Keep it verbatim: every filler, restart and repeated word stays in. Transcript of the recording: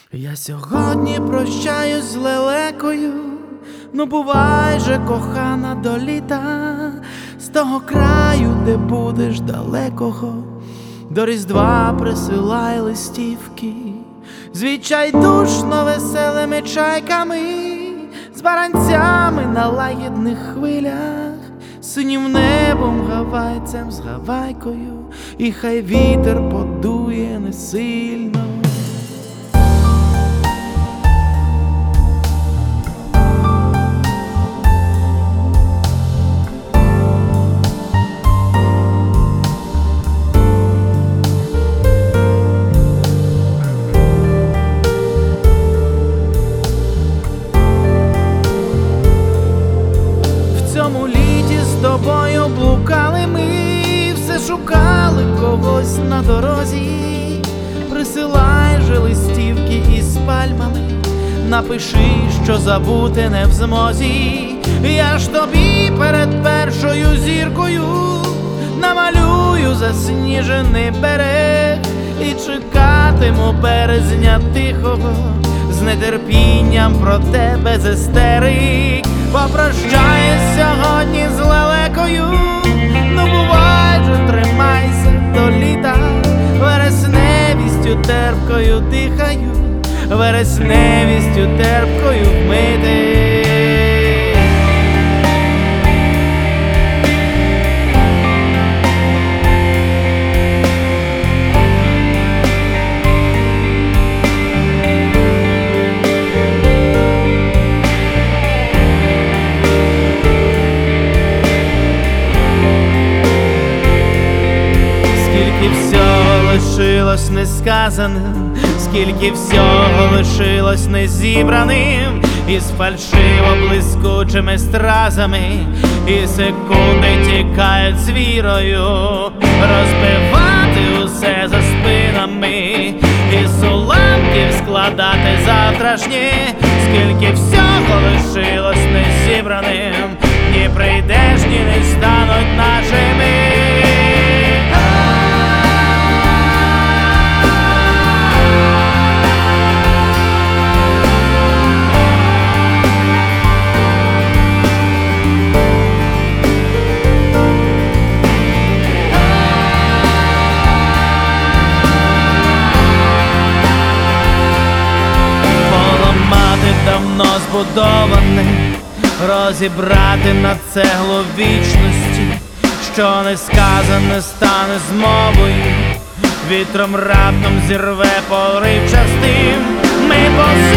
Я сьогодні прощаюсь з лелекою, ну бувай же, кохана, до літа, з того краю, де будеш далекого, до Різдва присилай листівки, з відчайдушно веселими чайками, з баранцями на лагідних хвилях, синім небом, гавайцем з гавайкою, і хай вітер подує не сильно. В цьому літі з тобою блукали ми, все шукали когось на дорозі. Присилай же листівки із пальмами, напиши, що забути не в змозі. Я ж тобі перед першою зіркою намалюю засніжений берег і чекатиму березня тихого, з нетерпінням про тебе з істерик. Попрощаюсь сьогодні з лелекою, ну бувай же, тримайся до літа, вересневістю терпкою дихаю, вересневістю терпкою вмити. Скільки всього лишилось несказаним, скільки всього лишилось незібраним, із фальшиво блискучими стразами, і секунди тікають з вірою, розбивати усе за спинами, із уламків складати завтрашнє. Скільки всього лишилось незібраним, ні прийдешні не стануть нашими. Давно збудований, розібрати на цеглу вічності, що не сказане стане змовою, вітром раптом зірве поривчастим. Ми